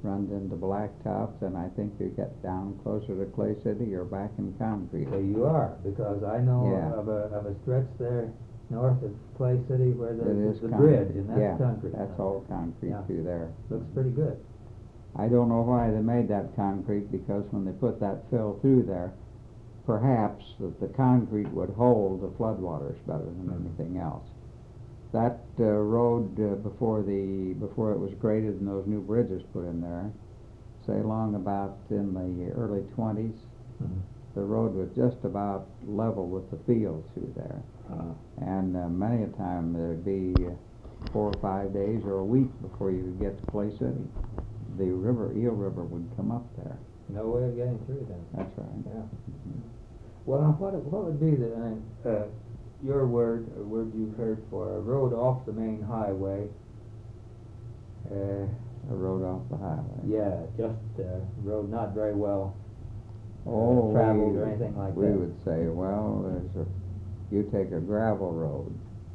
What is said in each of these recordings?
runs into blacktops, and I think you get down closer to Clay City, you're back in concrete. So you are, because I know Yeah. of a stretch there north of Clay City where It there's is the concrete. bridge, and that's Yeah, concrete. that's all concrete Yeah. through there. Looks pretty good. I don't know why they made that concrete, because when they put that fill through there, perhaps that the concrete would hold the floodwaters better than anything else. That road before it was graded and those new bridges put in there, say along about in the early 20s, the road was just about level with the field through there. And many a time there'd be 4 or 5 days or a week before you could get to Clay City. The Eel River would come up there. No way of getting through then. That's right. Yeah. Well, now what would be your word you've heard for a road off the main highway? A road off the highway. Yeah, just a road not very well traveled or anything like that. We would say, well, you take a gravel road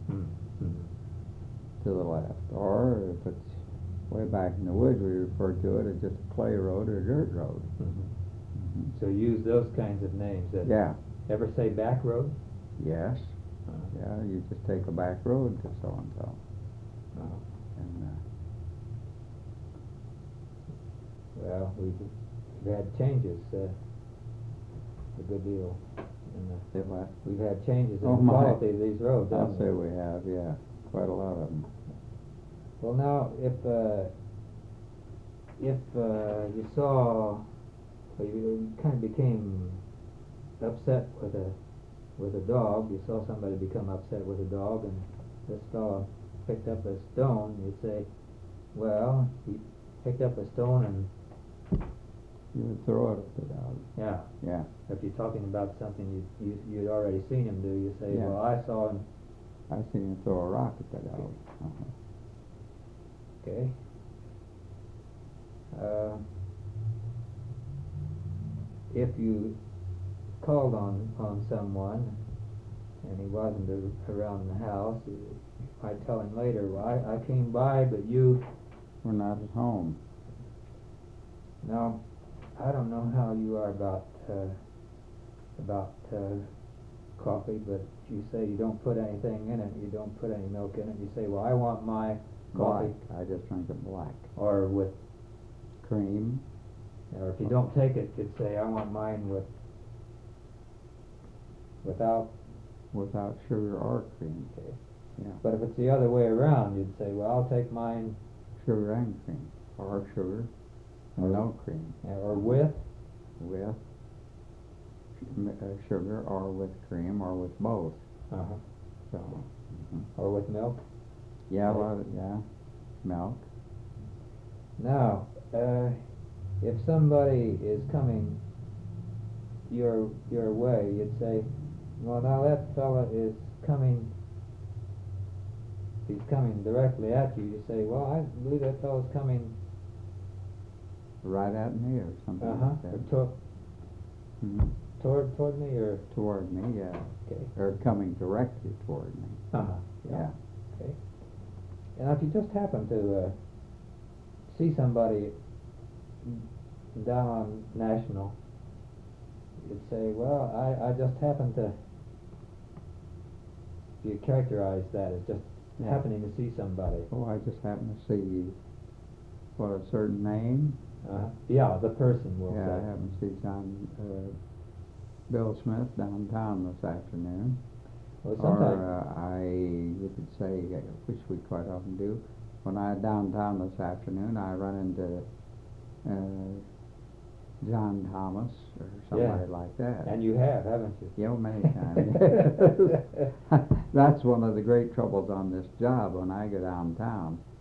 to the left, or if it's way back in the woods, we refer to it as just a clay road or dirt road. So use those kinds of names. Yeah. Ever say back road? Yes. Yeah, you just take a back road to so-and-so. And well, we've had changes a good deal. We've had changes in the quality of these roads. I'll say we have, yeah, quite a lot of them. Well, now, if you saw, you kind of became upset with a dog, you saw somebody become upset with a dog, and this fellow picked up a stone, you'd say, well, he picked up a stone and you would throw it at the dog. Yeah. Yeah. If you're talking about something you'd already seen him do, you say, Yeah. well, I saw him. I seen him throw a rock at the dog. Okay. If you called on someone and he wasn't around the house, you might tell him later, well, I came by, but you We're not at home. Now, I don't know how you are about coffee, but you say you don't put anything in it, you don't put any milk in it, you say, well, I want my coffee. Black. I just drink it black. Or with Cream. Or if you don't take it, you'd say, I want mine without sugar or cream. Okay. Yeah. But if it's the other way around, you'd say, well, I'll take mine Sugar and cream. Or sugar and no cream. or with sugar or with cream or with both. So. Or with milk. Yeah, milk. Now, if somebody is coming your way, you'd say, well, now that fella is coming. If he's coming directly at you, you say, well, I believe that fella's coming Right at me or something like that. Toward me or toward me, yeah. Okay. Or coming directly toward me. Yeah. Okay. And if you just happen to see somebody down on National, you'd say, well, I just happen to, you characterize that as just happening to see somebody. Oh, I just happen to see, a certain name? Yeah, the person will Yeah, say. I happen to see Bill Smith downtown this afternoon. Well, sometimes. Or you could say, which we quite often do, when I'm downtown this afternoon, I run into John Thomas or somebody like that. And you have, haven't you? Yeah, many times. That's one of the great troubles on this job when I go downtown.